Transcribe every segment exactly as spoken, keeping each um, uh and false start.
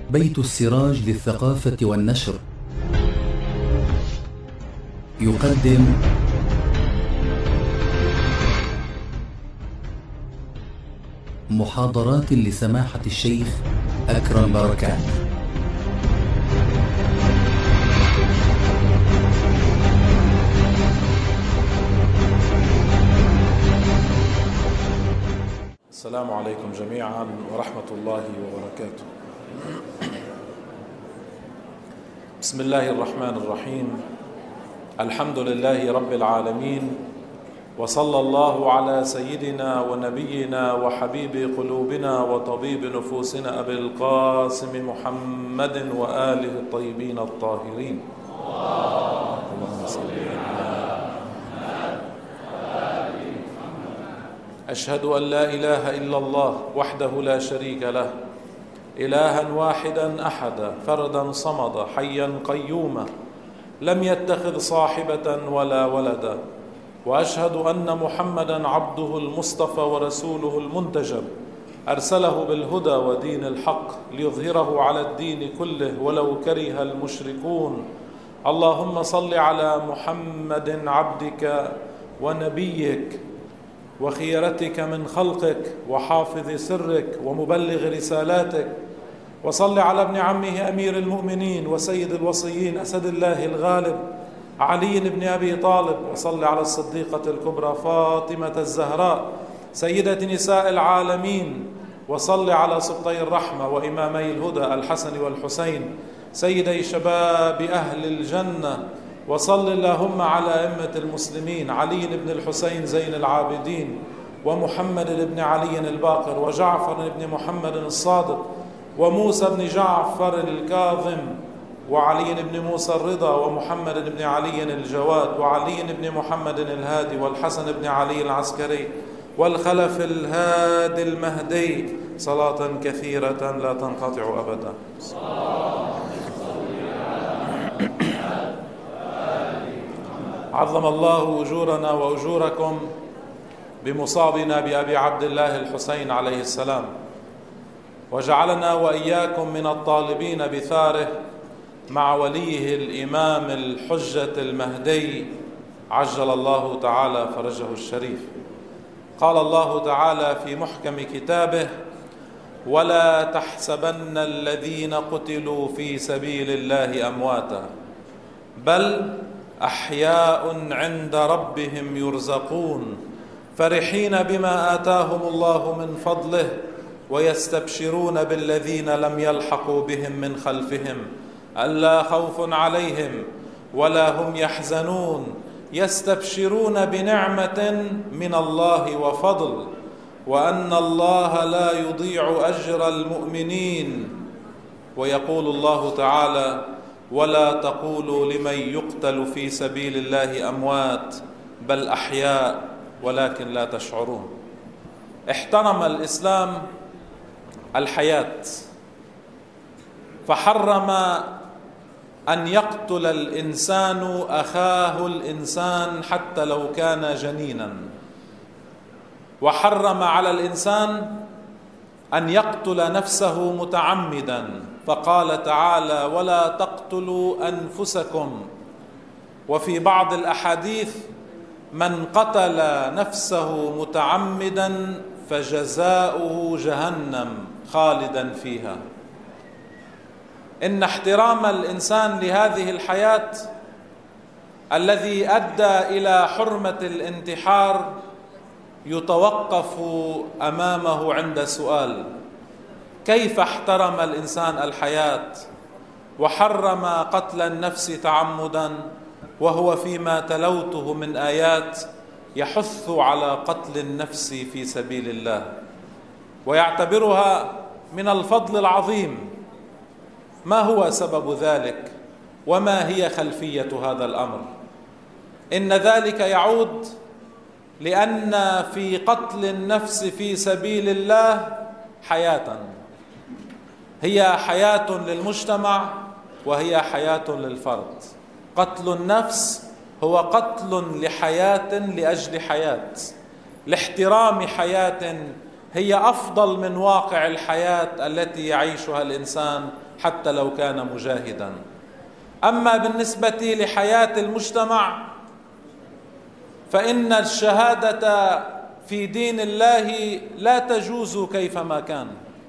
بيت السراج للثقافة والنشر يقدم محاضرات لسماحة الشيخ أكرم بركات. السلام عليكم جميعا ورحمة الله وبركاته. بسم الله الرحمن الرحيم. الحمد لله رب العالمين، وصلى الله على سيدنا ونبينا وحبيب قلوبنا وطبيب نفوسنا أبي القاسم محمد وآله الطيبين الطاهرين. اللهم صل على أشهد أن لا إله إلا الله وحده لا شريك له، إلها واحدا أحدا فردا صمدا حيا قيوما، لم يتخذ صاحبة ولا ولدا، وأشهد أن محمدا عبده المصطفى ورسوله المنتجب، أرسله بالهدى ودين الحق ليظهره على الدين كله ولو كره المشركون. اللهم صل على محمد عبدك ونبيك وخيرتك من خلقك وحافظ سرك ومبلغ رسالاتك، وصل على ابن عمه أمير المؤمنين وسيد الوصيين أسد الله الغالب علي بن أبي طالب، وصل على الصديقة الكبرى فاطمة الزهراء سيدة نساء العالمين، وصل على سبطي الرحمة وإمامي الهدى الحسن والحسين سيدي شباب أهل الجنة، وصل اللهم على أئمة المسلمين علي بن الحسين زين العابدين ومحمد بن علي الباقر وجعفر بن محمد الصادق وموسى بن جعفر الكاظم وعلي بن موسى الرضا ومحمد بن علي الجواد وعلي بن محمد الهادي والحسن بن علي العسكري والخلف الهادي المهدي، صلاة كثيرة لا تنقطع أبدا. عظم الله أجورنا وأجوركم بمصابنا بأبي عبد الله الحسين عليه السلام، وجعلنا وإياكم من الطالبين بثاره مع وليه الإمام الحجة المهدي عجل الله تعالى فرجه الشريف. قال الله تعالى في محكم كتابه: ولا تحسبن الذين قتلوا في سبيل الله أمواتا بل أحياء عند ربهم يرزقون فرحين بما آتاهم الله من فضله ويستبشرون بالذين لم يلحقوا بهم من خلفهم ألا خوف عليهم ولا هم يحزنون يستبشرون بنعمة من الله وفضل وأن الله لا يضيع أجر المؤمنين. ويقول الله تعالى: ولا تقولوا لمن يقتل في سبيل الله أموات بل أحياء ولكن لا تشعرون. احترم الإسلام الحياة فحرم أن يقتل الإنسان أخاه الإنسان حتى لو كان جنينا، وحرم على الإنسان أن يقتل نفسه متعمدا، فقال تعالى: ولا تقتلوا أنفسكم. وفي بعض الأحاديث: من قتل نفسه متعمدا فجزاؤه جهنم خالدا فيها. إن احترام الإنسان لهذه الحياة الذي أدى إلى حرمة الانتحار يتوقف أمامه عند سؤال: كيف احترم الإنسان الحياة وحرم قتل النفس تعمدا وهو فيما تلوته من آيات يحث على قتل النفس في سبيل الله ويعتبرها من الفضل العظيم؟ ما هو سبب ذلك وما هي خلفية هذا الأمر؟ إن ذلك يعود لأن في قتل النفس في سبيل الله حياة، هي حياة للمجتمع وهي حياة للفرد. قتل النفس هو قتل لحياة لأجل حياة، لاحترام حياة هي أفضل من واقع الحياة التي يعيشها الإنسان حتى لو كان مجاهدا. أما بالنسبة لحياة المجتمع فإن الشهادة في دين الله لا تجوز كيفما كان.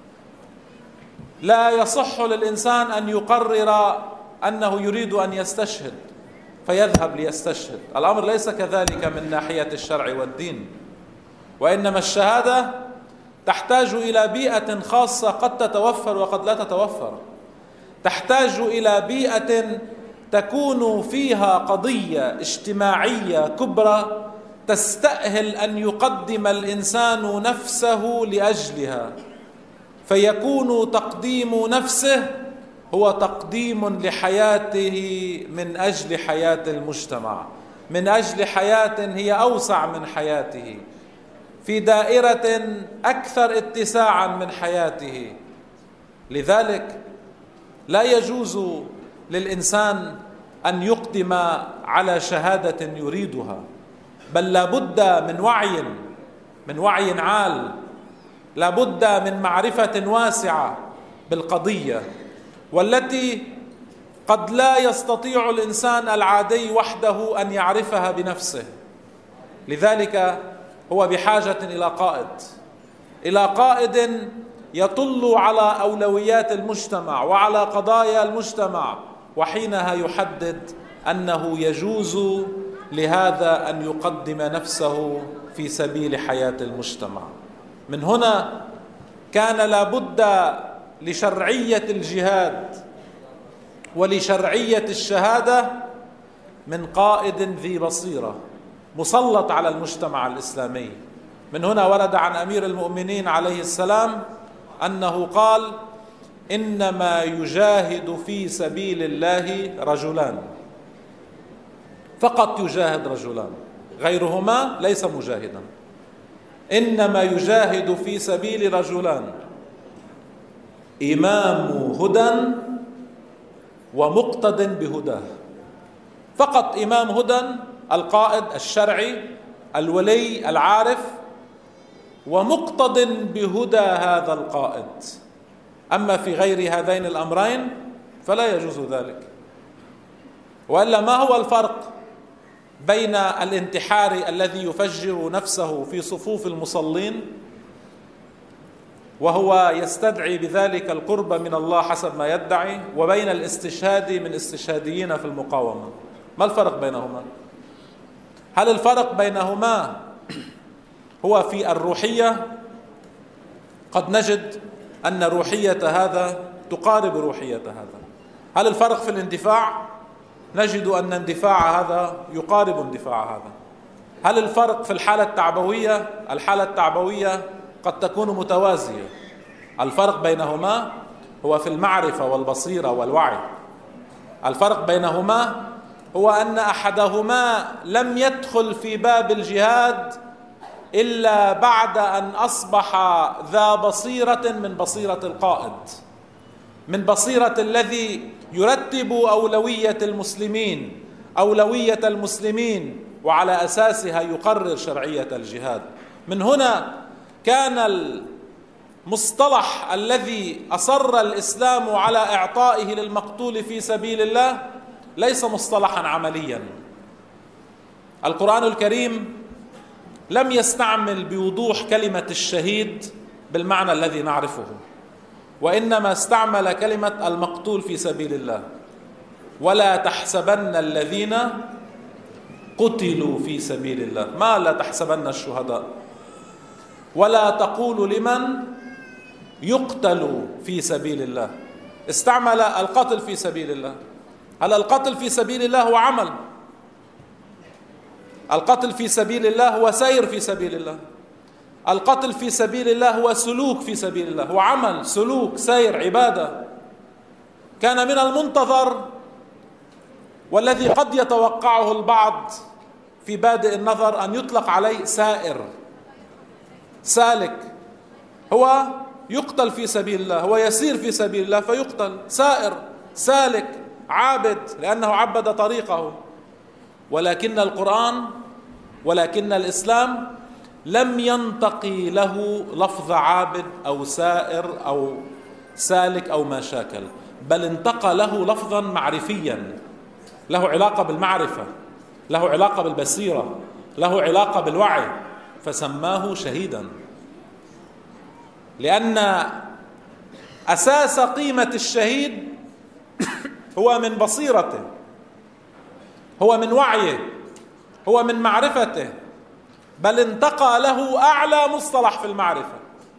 لا يصح للإنسان أن يقرر أنه يريد أن يستشهد فيذهب ليستشهد. الأمر ليس كذلك من ناحية الشرع والدين، وإنما الشهادة تحتاج إلى بيئة خاصة قد تتوفر وقد لا تتوفر. تحتاج إلى بيئة تكون فيها قضية اجتماعية كبرى تستأهل أن يقدم الإنسان نفسه لأجلها، فيكون تقديم نفسه هو تقديم لحياته من أجل حياة المجتمع، من أجل حياة هي أوسع من حياته، في دائرة أكثر اتساعا من حياته. لذلك لا يجوز للإنسان أن يقدم على شهادة يريدها، بل لا بد من وعي من وعي عال، لا بد من معرفة واسعة بالقضية، والتي قد لا يستطيع الإنسان العادي وحده أن يعرفها بنفسه. لذلك هو بحاجة إلى قائد، إلى قائد يطل على أولويات المجتمع وعلى قضايا المجتمع، وحينها يحدد أنه يجوز لهذا أن يقدم نفسه في سبيل حياة المجتمع. من هنا كان لابد لشرعية الجهاد ولشرعية الشهادة من قائد ذي بصيرة مسلط على المجتمع الإسلامي. من هنا ورد عن أمير المؤمنين عليه السلام أنه قال: إنما يجاهد في سبيل الله رجلان، فقط يجاهد رجلان، غيرهما ليس مجاهدا. إنما يجاهد في سبيل رجلان: إمام هدى ومقتد بهداه. فقط إمام هدى، القائد الشرعي الولي العارف، ومقتد بهدى هذا القائد. أما في غير هذين الأمرين فلا يجوز ذلك. وإلا ما هو الفرق بين الانتحار الذي يفجر نفسه في صفوف المصلين وهو يستدعي بذلك القرب من الله حسب ما يدعي، وبين الاستشهاد من استشهاديين في المقاومة؟ ما الفرق بينهما؟ هل الفرق بينهما هو في الروحية؟ قد نجد أن روحية هذا تقارب روحية هذا. هل الفرق في الاندفاع؟ نجد أن اندفاع هذا يقارب اندفاع هذا. هل الفرق في الحالة التعبوية؟ الحالة التعبوية قد تكون متوازية. الفرق بينهما هو في المعرفة والبصيرة والوعي. الفرق بينهما هو أن أحدهما لم يدخل في باب الجهاد إلا بعد أن أصبح ذا بصيرة من بصيرة القائد، من بصيرة الذي يرتب أولوية المسلمين أولوية المسلمين وعلى أساسها يقرر شرعية الجهاد. من هنا كان المصطلح الذي أصر الإسلام على إعطائه للمقتول في سبيل الله ليس مصطلحا عمليا. القرآن الكريم لم يستعمل بوضوح كلمة الشهيد بالمعنى الذي نعرفه، وإنما استعمل كلمة المقتول في سبيل الله. ولا تحسبن الذين قتلوا في سبيل الله، ما لا تحسبن الشهداء. ولا تقولوا لمن يقتل في سبيل الله، استعمل القتل في سبيل الله. هل القتل في سبيل الله هو عمل؟ القتل في سبيل الله هو سير في سبيل الله. القتل في سبيل الله هو سلوك في سبيل الله، هو عمل، سلوك، سير، عبادة. كان من المنتظر والذي قد يتوقعه البعض في بادئ النظر أن يطلق عليه سائر، سالك. هو يقتل في سبيل الله، هو يسير في سبيل الله فيقتل. سائر، سالك، عابد لأنه عبد طريقه. ولكن القرآن ولكن الإسلام لم ينتقي له لفظ عابد أو سائر أو سالك أو ما شاكل، بل انتقى له لفظا معرفيا له علاقة بالمعرفة، له علاقة بالبصيرة، له علاقة بالوعي، فسماه شهيدا. لأن أساس قيمة الشهيد هو من بصيرته، هو من وعيه، هو من معرفته، بل انتقى له أعلى مصطلح في المعرفة.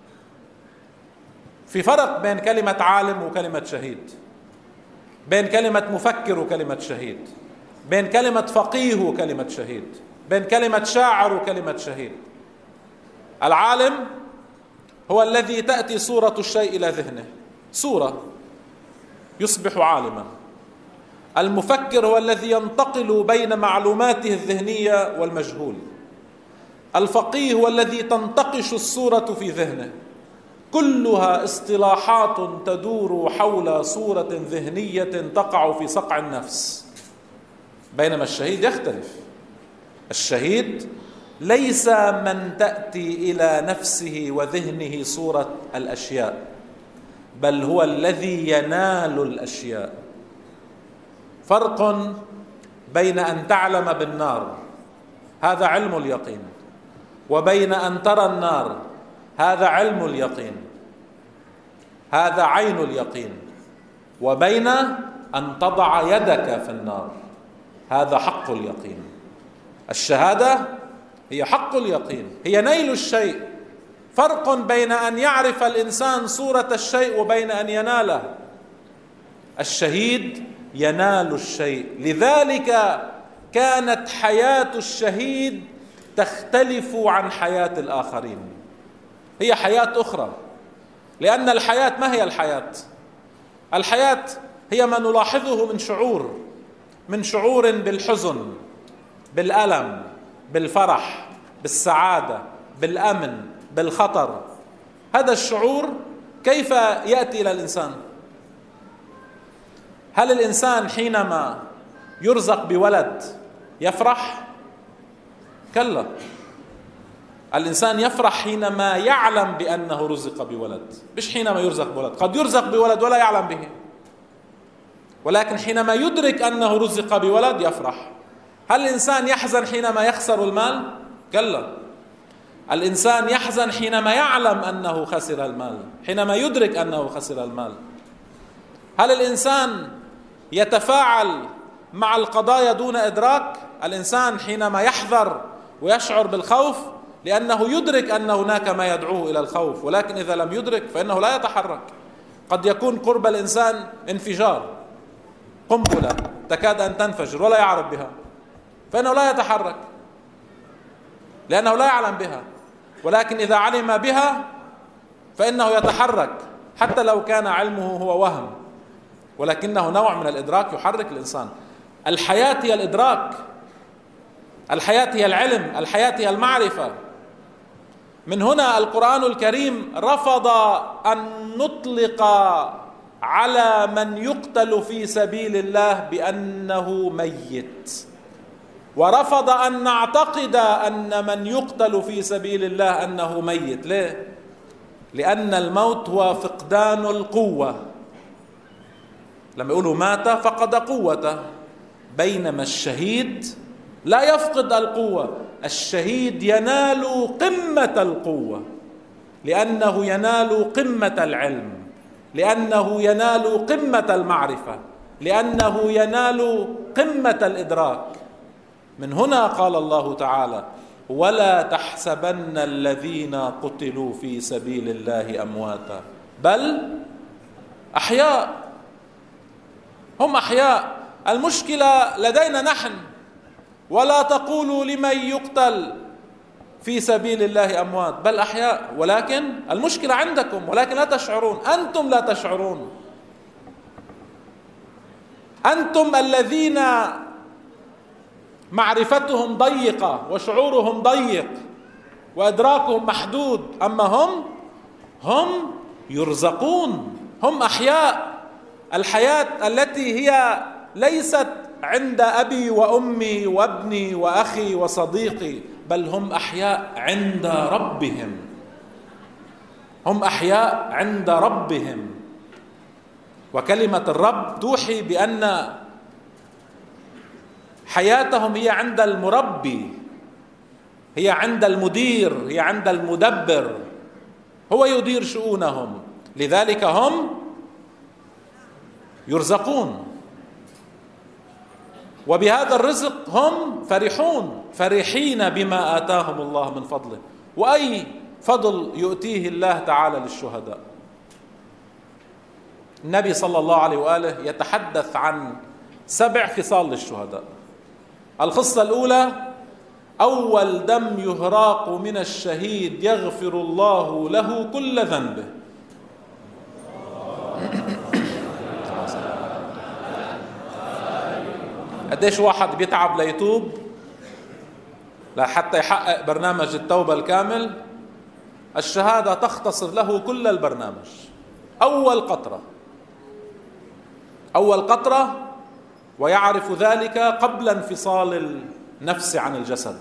في فرق بين كلمة عالم وكلمة شهيد، بين كلمة مفكر وكلمة شهيد، بين كلمة فقيه وكلمة شهيد، بين كلمة شاعر وكلمة شهيد. العالم هو الذي تأتي صورة الشيء إلى ذهنه، صورة يصبح عالما. المفكر هو الذي ينتقل بين معلوماته الذهنية والمجهول. الفقيه هو الذي تنتقش الصورة في ذهنه. كلها اصطلاحات تدور حول صورة ذهنية تقع في صقع النفس. بينما الشهيد يختلف. الشهيد ليس من تأتي إلى نفسه وذهنه صورة الأشياء، بل هو الذي ينال الأشياء. فرق بين أن تعلم بالنار، هذا علم اليقين، وبين أن ترى النار، هذا علم اليقين، هذا عين اليقين، وبين أن تضع يدك في النار، هذا حق اليقين. الشهادة هي حق اليقين، هي نيل الشيء. فرق بين أن يعرف الإنسان صورة الشيء وبين أن يناله. الشهيد ينال الشيء. لذلك كانت حياة الشهيد تختلف عن حياة الآخرين، هي حياة أخرى. لأن الحياة ما هي الحياة؟ الحياة هي ما نلاحظه من شعور، من شعور بالحزن، بالألم، بالفرح، بالسعادة، بالأمن، بالخطر. هذا الشعور كيف يأتي إلى الإنسان؟ هل الإنسان حينما يرزق بولد يفرح؟ كلا. الإنسان يفرح حينما يعلم بأنه رزق بولد، مش حينما يرزق بولد. قد يرزق بولد ولا يعلم به، ولكن حينما يدرك أنه رزق بولد يفرح. هل الإنسان يحزن حينما يخسر المال؟ كلا. الإنسان يحزن حينما يعلم أنه خسر المال، حينما يدرك أنه خسر المال. هل الإنسان يتفاعل مع القضايا دون إدراك؟ الإنسان حينما يحذر ويشعر بالخوف لأنه يدرك أن هناك ما يدعوه إلى الخوف، ولكن إذا لم يدرك فإنه لا يتحرك. قد يكون قرب الإنسان انفجار، قنبلة تكاد أن تنفجر ولا يعرف بها، فإنه لا يتحرك لأنه لا يعلم بها. ولكن إذا علم بها فإنه يتحرك، حتى لو كان علمه هو وهم، ولكنه نوع من الإدراك يحرك الإنسان. الحياة هي الإدراك، الحياة هي العلم، الحياة هي المعرفة. من هنا القرآن الكريم رفض أن نطلق على من يقتل في سبيل الله بأنه ميت، ورفض أن نعتقد أن من يقتل في سبيل الله أنه ميت. ليه؟ لأن الموت هو فقدان القوة. لما يقولوا مات فقد قوته، بينما الشهيد لا يفقد القوة. الشهيد ينال قمة القوة، لأنه ينال قمة العلم، لأنه ينال قمة المعرفة، لأنه ينال قمة الإدراك. من هنا قال الله تعالى: ولا تحسبن الذين قتلوا في سبيل الله أمواتا بل أحياء. هم أحياء. المشكلة لدينا نحن. ولا تقولوا لمن يقتل في سبيل الله أموات بل أحياء، ولكن المشكلة عندكم، ولكن لا تشعرون. أنتم لا تشعرون. أنتم الذين معرفتهم ضيقة وشعورهم ضيق وإدراكهم محدود، أما هم هم يرزقون، هم أحياء. الحياة التي هي ليست عند أبي وأمي وابني وأخي وصديقي، بل هم أحياء عند ربهم، هم أحياء عند ربهم. وكلمة الرب توحي بأن حياتهم هي عند المربي، هي عند المدير، هي عند المدبر، هو يدير شؤونهم، لذلك هم يرزقون، وبهذا الرزق هم فرحون، فرحين بما آتاهم الله من فضله. وأي فضل يؤتيه الله تعالى للشهداء؟ النبي صلى الله عليه وآله يتحدث عن سبع خصال للشهداء. الخصلة الأولى: أول دم يهراق من الشهيد يغفر الله له كل ذنبه. قديش واحد بيتعب ليتوب لحتى يحقق برنامج التوبة الكامل؟ الشهادة تختصر له كل البرنامج. أول قطرة، أول قطرة، ويعرف ذلك قبل انفصال النفس عن الجسد.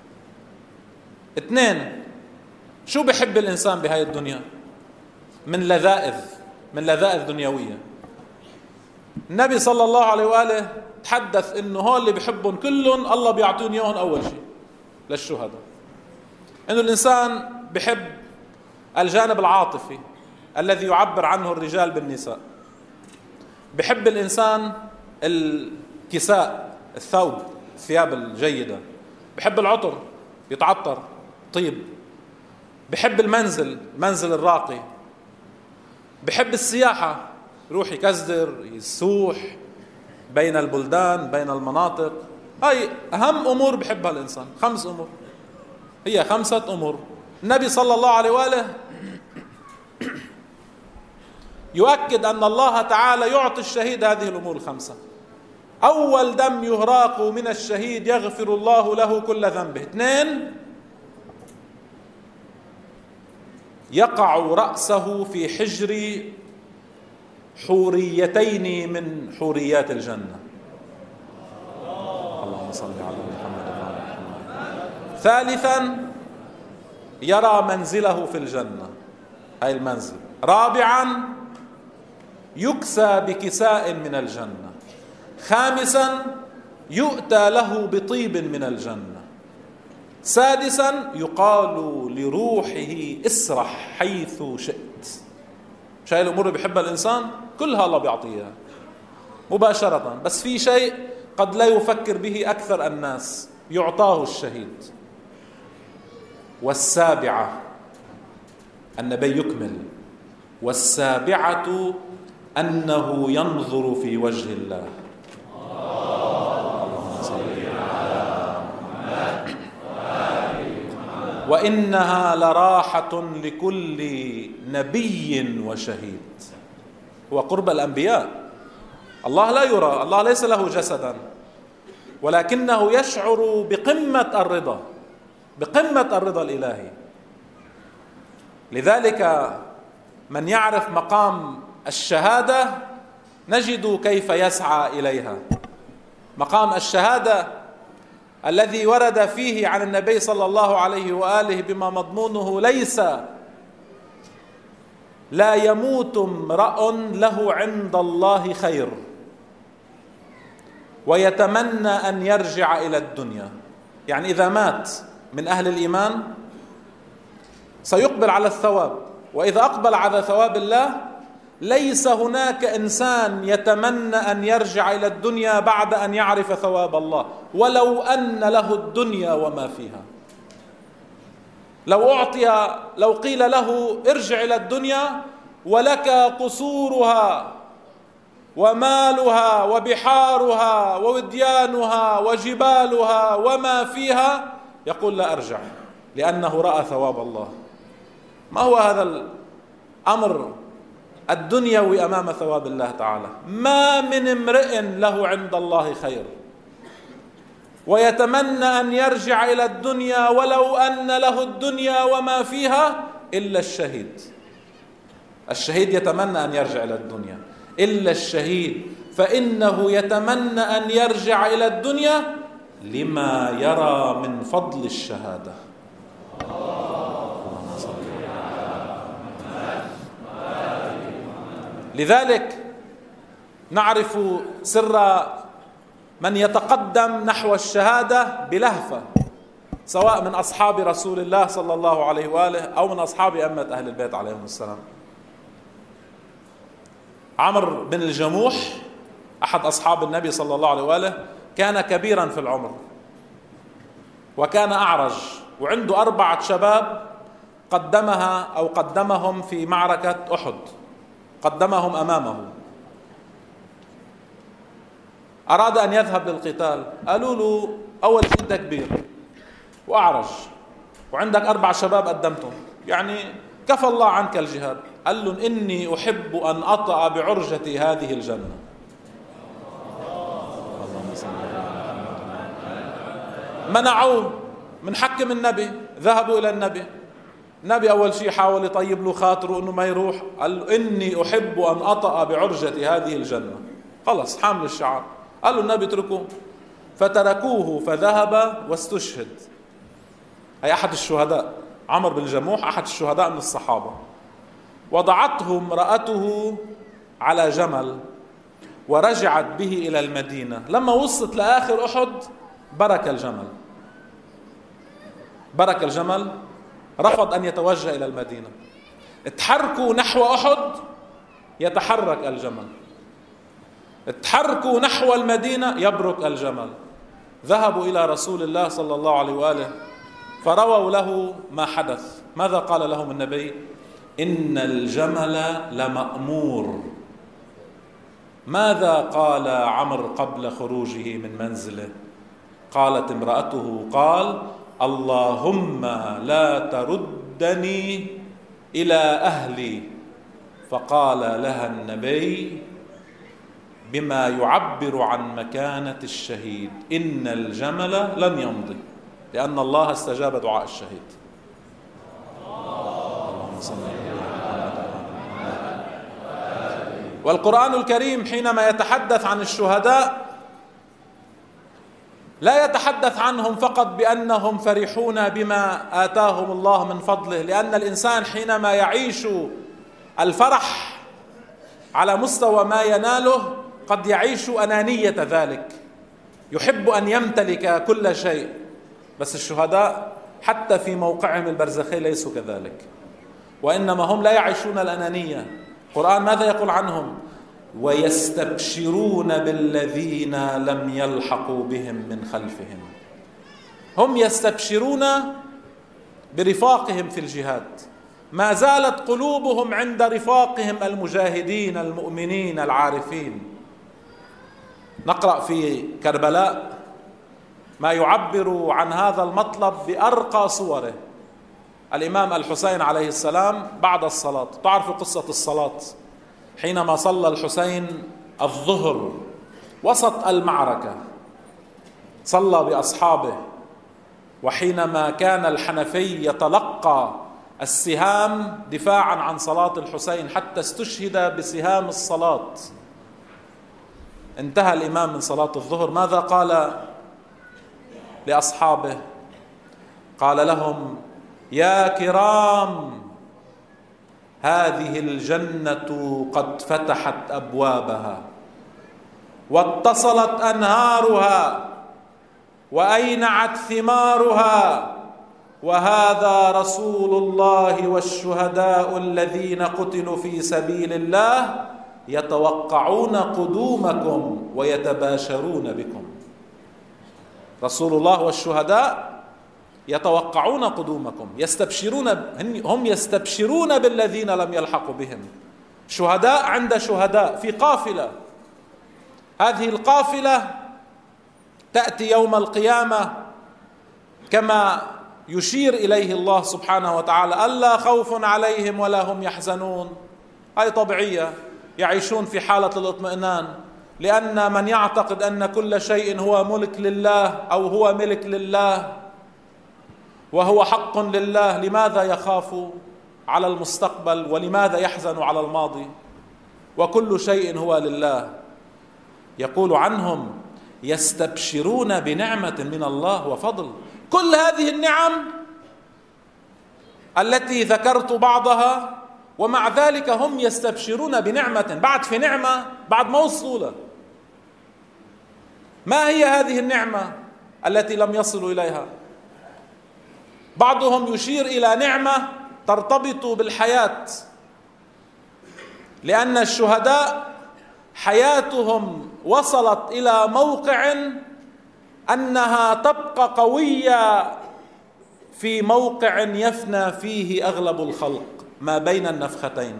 اثنين: شو بحب الإنسان بهاي الدنيا من لذائذ، من لذائذ دنيوية؟ النبي صلى الله عليه وآله تحدث إنه هول اللي بحبهم كلهم الله بيعطيهم إياهم أول شيء للشهداء. إنه الإنسان بحب الجانب العاطفي الذي يعبر عنه الرجال بالنساء، بحب الإنسان الكساء، الثوب، الثياب الجيدة، بحب العطر، يتعطر طيب، بحب المنزل، المنزل الراقي، بحب السياحة، يروح يكزدر، يسوح بين البلدان، بين المناطق. هاي أهم أمور بحبها الإنسان، خمس أمور، هي خمسة أمور. النبي صلى الله عليه وآله يؤكد أن الله تعالى يعطي الشهيد هذه الأمور الخمسة. أول دم يهراق من الشهيد يغفر الله له كل ذنبه. اثنين: يقع رأسه في حجر حوريتين من حوريات الجنة. اللهم صل على محمد وعلى محمد. ثالثا: يرى منزله في الجنة، هاي المنزل. رابعا: يكسى بكساء من الجنة. خامسا: يؤتى له بطيب من الجنة. سادسا: يقال لروحه اسرح حيث شئت. مش هاي الأمور اللي بيحبها الإنسان كلها الله بيعطيها مباشرة، بس في شيء قد لا يفكر به أكثر الناس يعطاه الشهيد. والسابعة، النبي يكمل: والسابعة أنه ينظر في وجه الله. وإنها لراحة لكل نبي وشهيد. هو قرب الأنبياء، الله لا يرى، الله ليس له جسدا، ولكنه يشعر بقمة الرضا، بقمة الرضا الإلهي. لذلك من يعرف مقام الشهادة نجد كيف يسعى إليها. مقام الشهادة الذي ورد فيه عن النبي صلى الله عليه وآله بما مضمونه ليس: لا يموت امرأ له عند الله خير ويتمنى أن يرجع إلى الدنيا. يعني إذا مات من أهل الإيمان سيقبل على الثواب، وإذا أقبل على ثواب الله ليس هناك إنسان يتمنى أن يرجع إلى الدنيا بعد أن يعرف ثواب الله، ولو أن له الدنيا وما فيها. لو أعطي، لو قيل له ارجع إلى الدنيا ولك قصورها ومالها وبحارها ووديانها وجبالها وما فيها، يقول لا أرجع، لأنه رأى ثواب الله. ما هو هذا الأمر الدنيوي أمام ثواب الله تعالى؟ ما من امرئ له عند الله خير ويتمنى أن يرجع إلى الدنيا ولو أن له الدنيا وما فيها إلا الشهيد. الشهيد يتمنى أن يرجع إلى الدنيا، إلا الشهيد فإنه يتمنى أن يرجع إلى الدنيا لما يرى من فضل الشهادة. لذلك نعرف سر من يتقدم نحو الشهادة بلهفة، سواء من أصحاب رسول الله صلى الله عليه وآله أو من أصحاب أئمة أهل البيت عليهم السلام. عمرو بن الجموح أحد أصحاب النبي صلى الله عليه وآله كان كبيرا في العمر وكان أعرج، وعنده أربعة شباب قدمها أو قدمهم في معركة أحد، قدمهم أمامه. أراد أن يذهب للقتال، قالوا له أول شيء أنت كبير وأعرج وعندك أربع شباب قدمتهم، يعني كفى الله عنك الجهاد. قال لهم إني أحب أن أطأ بعرجتي هذه الجنة. منعوه من حكم النبي، ذهبوا إلى النبي. النبي أول شيء حاول يطيب له خاطره إنه ما يروح، قال له إني أحب أن أطأ بعرجتي هذه الجنة. خلص حامل الشعار. قال له النبي اتركوه، فتركوه فذهب واستشهد. أي أحد الشهداء، عمرو بن الجموح أحد الشهداء من الصحابة. وضعته امرأته على جمل ورجعت به إلى المدينة. لما وصلت لآخر أحد برك الجمل، برك الجمل، رفض أن يتوجه إلى المدينة. اتحركوا نحو أحد يتحرك الجمل، اتحركوا نحو المدينة يبرك الجمل. ذهبوا إلى رسول الله صلى الله عليه وآله فرووا له ما حدث. ماذا قال لهم النبي؟ إن الجمل لمأمور. ماذا قال عمرو قبل خروجه من منزله؟ قالت امرأته قال اللهم لا تردني إلى أهلي. فقال لها النبي بما يعبر عن مكانة الشهيد إن الجمل لن يمضي، لأن الله استجاب دعاء الشهيد. والقرآن الكريم حينما يتحدث عن الشهداء لا يتحدث عنهم فقط بأنهم فرحون بما آتاهم الله من فضله، لأن الإنسان حينما يعيش الفرح على مستوى ما يناله قد يعيش أنانية ذلك، يحب أن يمتلك كل شيء. بس الشهداء حتى في موقعهم البرزخي ليسوا كذلك، وإنما هم لا يعيشون الأنانية. القرآن ماذا يقول عنهم؟ ويستبشرون بالذين لم يلحقوا بهم من خلفهم. هم يستبشرون برفاقهم في الجهاد، ما زالت قلوبهم عند رفاقهم المجاهدين المؤمنين العارفين. نقرأ في كربلاء ما يعبر عن هذا المطلب بأرقى صوره. الإمام الحسين عليه السلام بعد الصلاة، تعرفوا قصة الصلاة، حينما صلى الحسين الظهر وسط المعركة صلى بأصحابه، وحينما كان الحنفي يتلقى السهام دفاعا عن صلاة الحسين حتى استشهد بسهام الصلاة، انتهى الإمام من صلاة الظهر، ماذا قال لأصحابه؟ قال لهم يا كرام هذه الجنة قد فتحت أبوابها واتصلت أنهارها وأينعت ثمارها، وهذا رسول الله والشهداء الذين قتلوا في سبيل الله يتوقعون قدومكم ويتباشرون بكم. رسول الله والشهداء يتوقعون قدومكم، يستبشرون، هم يستبشرون بالذين لم يلحقوا بهم. شهداء عند شهداء في قافلة، هذه القافلة تأتي يوم القيامة كما يشير إليه الله سبحانه وتعالى ألا خوف عليهم ولا هم يحزنون. هذه طبيعية، يعيشون في حالة الاطمئنان، لأن من يعتقد أن كل شيء هو ملك لله أو هو ملك لله وهو حق لله لماذا يخاف على المستقبل ولماذا يحزن على الماضي؟ وكل شيء هو لله. يقول عنهم يستبشرون بنعمة من الله وفضل. كل هذه النعم التي ذكرت بعضها ومع ذلك هم يستبشرون بنعمة، بعد في نعمة بعد ما وصلوا له. ما هي هذه النعمة التي لم يصلوا إليها؟ بعضهم يشير إلى نعمة ترتبط بالحياة، لأن الشهداء حياتهم وصلت إلى موقع أنها تبقى قوية في موقع يفنى فيه أغلب الخلق ما بين النفختين.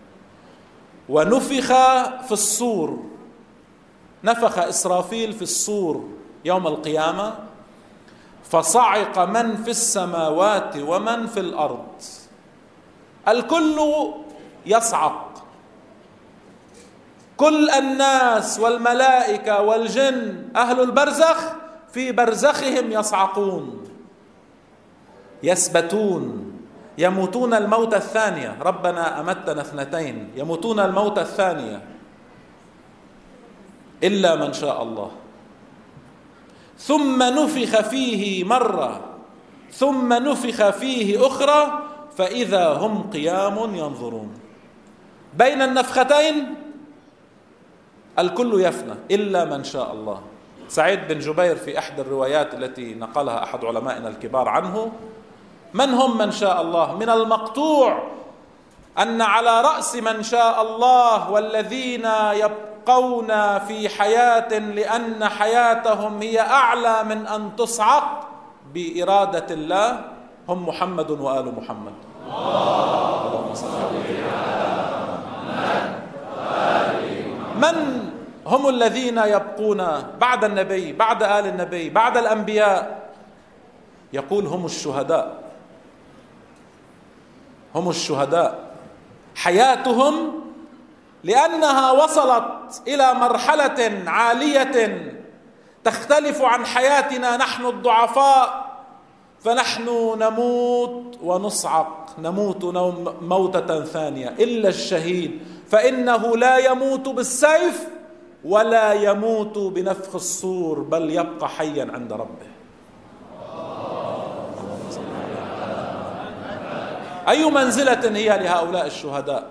ونفخ في الصور، نفخ إسرافيل في الصور يوم القيامة، فصعق من في السماوات ومن في الأرض. الكل يصعق، كل الناس والملائكة والجن أهل البرزخ في برزخهم يصعقون، يسبتون، يموتون الموت الثانية. ربنا أمتنا اثنتين، يموتون الموت الثانية إلا من شاء الله. ثم نفخ فيه مرة، ثم نفخ فيه أخرى، فإذا هم قيام ينظرون. بين النفختين الكل يفنى إلا من شاء الله. سعيد بن جبير في أحد الروايات التي نقلها أحد علمائنا الكبار عنه: من هم من شاء الله؟ من المقطوع أن على رأس من شاء الله والذين يبقون في حياة لأن حياتهم هي أعلى من أن تصعق بإرادة الله هم محمد وآل محمد. اللهم صل على محمد. من هم الذين يبقون بعد النبي، بعد آل النبي، بعد الأنبياء؟ يقول هم الشهداء، هم الشهداء. حياتهم لأنها وصلت إلى مرحلة عالية تختلف عن حياتنا نحن الضعفاء، فنحن نموت ونصعق، نموت موتة ثانية. إلا الشهيد فإنه لا يموت بالسيف ولا يموت بنفخ الصور، بل يبقى حيا عند ربه. أي منزلة هي لهؤلاء الشهداء؟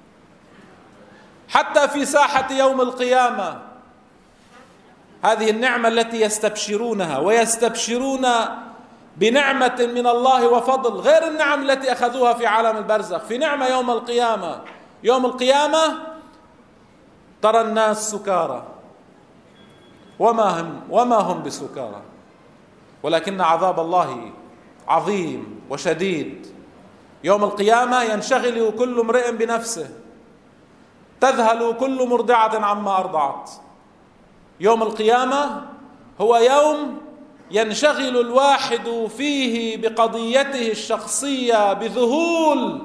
حتى في ساحة يوم القيامة هذه النعمة التي يستبشرونها، ويستبشرون بنعمة من الله وفضل غير النعم التي أخذوها في عالم البرزخ. في نعمة يوم القيامة، يوم القيامة ترى الناس سكارى وما هم وما هم بسكارى، ولكن عذاب الله عظيم وشديد. يوم القيامة ينشغل كل امرئ بنفسه، تذهل كل مرضعة عما أرضعت. يوم القيامة هو يوم ينشغل الواحد فيه بقضيته الشخصية بذهول،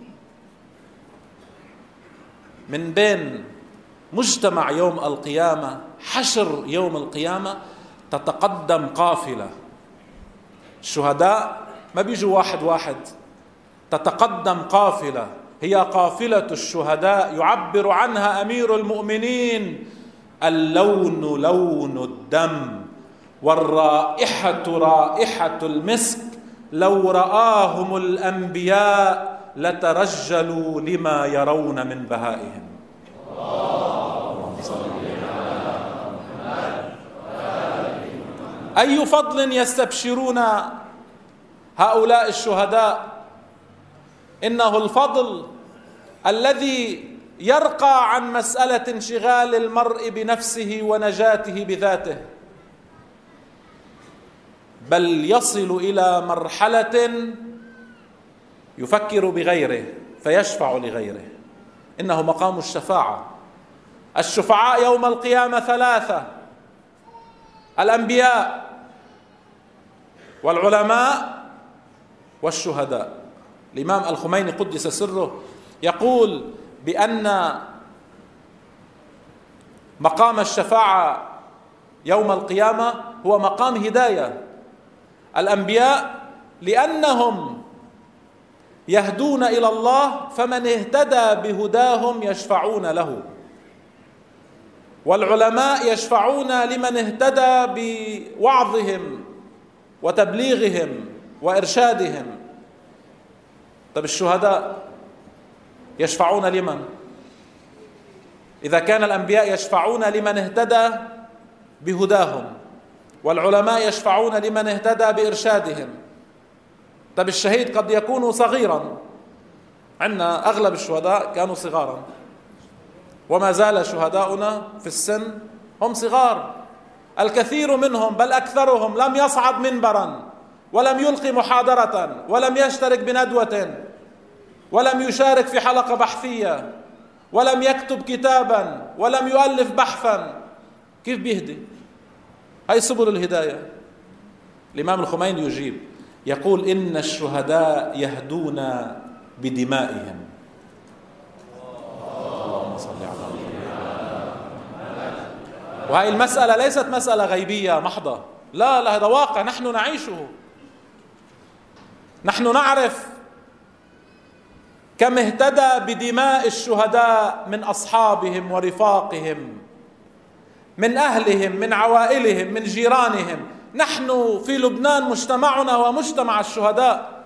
من بين مجتمع يوم القيامة، حشر يوم القيامة، تتقدم قافلة. الشهداء ما بيجوا واحد واحد، تتقدم قافلة، هي قافلة الشهداء يعبر عنها أمير المؤمنين: اللون لون الدم والرائحة رائحة المسك، لو رآهم الأنبياء لترجلوا لما يرون من بهائهم. أي فضل يستبشرون هؤلاء الشهداء! إنه الفضل الذي يرقى عن مسألة انشغال المرء بنفسه ونجاته بذاته، بل يصل إلى مرحلة يفكر بغيره فيشفع لغيره. إنه مقام الشفاعة. الشفعاء يوم القيامة ثلاثة: الأنبياء والعلماء والشهداء. الإمام الخميني قدس سره يقول بأن مقام الشفاعة يوم القيامة هو مقام هداية. الأنبياء لأنهم يهدون إلى الله، فمن اهتدى بهداهم يشفعون له، والعلماء يشفعون لمن اهتدى بوعظهم وتبليغهم وإرشادهم. طب الشهداء يشفعون لمن؟ إذا كان الأنبياء يشفعون لمن اهتدى بهداهم، والعلماء يشفعون لمن اهتدى بإرشادهم، طب الشهيد قد يكون صغيرا، عندنا أغلب الشهداء كانوا صغارا، وما زال شهداؤنا في السن هم صغار. الكثير منهم بل أكثرهم لم يصعد منبرا، ولم يلقي محاضرة، ولم يشترك بندوة، ولم يشارك في حلقة بحثية، ولم يكتب كتابا، ولم يؤلف بحثا. كيف بيهدي؟ هاي سبل الهداية. الإمام الخميني يجيب يقول إن الشهداء يهدون بدمائهم. اللهم صل على محمد. وهي المسألة ليست مسألة غيبية محضة، لا لا، هذا واقع نحن نعيشه. نحن نعرف كم اهتدى بدماء الشهداء من أصحابهم ورفاقهم، من أهلهم، من عوائلهم، من جيرانهم. نحن في لبنان مجتمعنا هو مجتمع الشهداء.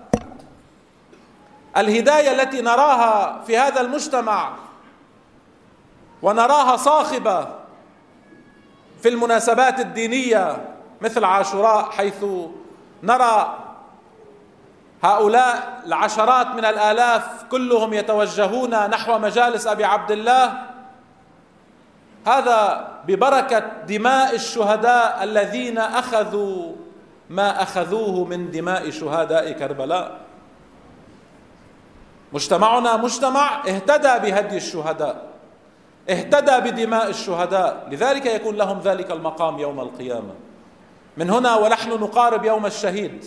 الهداية التي نراها في هذا المجتمع ونراها صاخبة في المناسبات الدينية مثل عاشوراء، حيث نرى هؤلاء العشرات من الآلاف كلهم يتوجهون نحو مجالس أبي عبد الله، هذا ببركة دماء الشهداء الذين أخذوا ما أخذوه من دماء شهداء كربلاء. مجتمعنا مجتمع اهتدى بهدي الشهداء، اهتدى بدماء الشهداء، لذلك يكون لهم ذلك المقام يوم القيامة. من هنا ونحن نقارب يوم الشهيد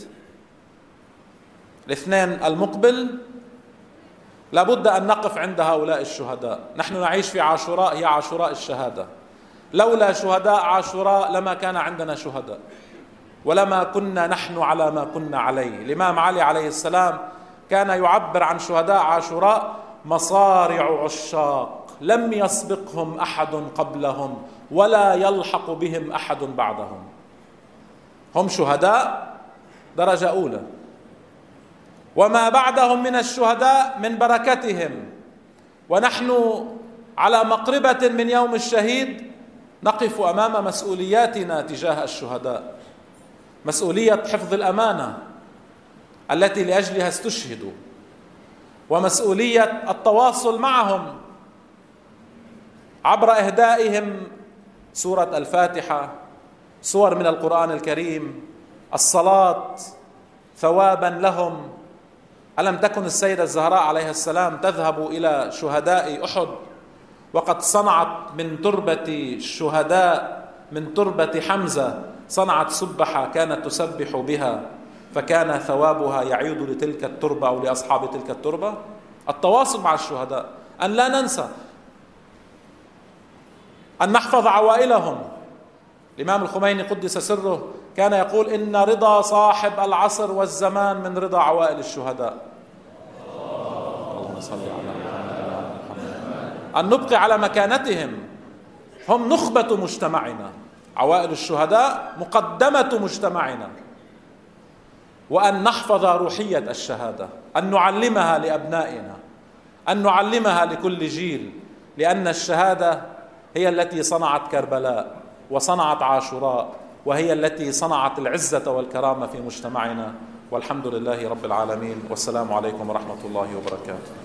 الاثنين المقبل، لابد أن نقف عند هؤلاء الشهداء. نحن نعيش في عاشوراء، هي عاشوراء الشهادة. لولا شهداء عاشوراء لما كان عندنا شهداء، ولما كنا نحن على ما كنا عليه. الإمام علي عليه السلام كان يعبر عن شهداء عاشوراء: مصارع عشاق لم يسبقهم أحد قبلهم ولا يلحق بهم أحد بعدهم. هم شهداء درجة أولى، وما بعدهم من الشهداء من بركتهم. ونحن على مقربة من يوم الشهيد نقف أمام مسؤولياتنا تجاه الشهداء، مسؤولية حفظ الأمانة التي لأجلها استشهدوا، ومسؤولية التواصل معهم عبر إهدائهم سورة الفاتحة، سور من القرآن الكريم، الصلاة ثوابا لهم. ألم تكن السيدة الزهراء عليه السلام تذهب إلى شهداء أحد وقد صنعت من تربة الشهداء، من تربة حمزة، صنعت سبحة كانت تسبح بها، فكان ثوابها يعود لتلك التربة أو لأصحاب تلك التربة. التواصل مع الشهداء، أن لا ننسى، أن نحفظ عوائلهم. الإمام الخميني قدس سره كان يقول: إن رضا صاحب العصر والزمان من رضا عوائل الشهداء. اللهم صل على محمد. أن نبقي على مكانتهم، هم نخبة مجتمعنا، عوائل الشهداء مقدمة مجتمعنا. وأن نحفظ روحية الشهادة، أن نعلمها لأبنائنا، أن نعلمها لكل جيل، لأن الشهادة هي التي صنعت كربلاء وصنعت عاشوراء، وهي التي صنعت العزة والكرامة في مجتمعنا. والحمد لله رب العالمين، والسلام عليكم ورحمة الله وبركاته.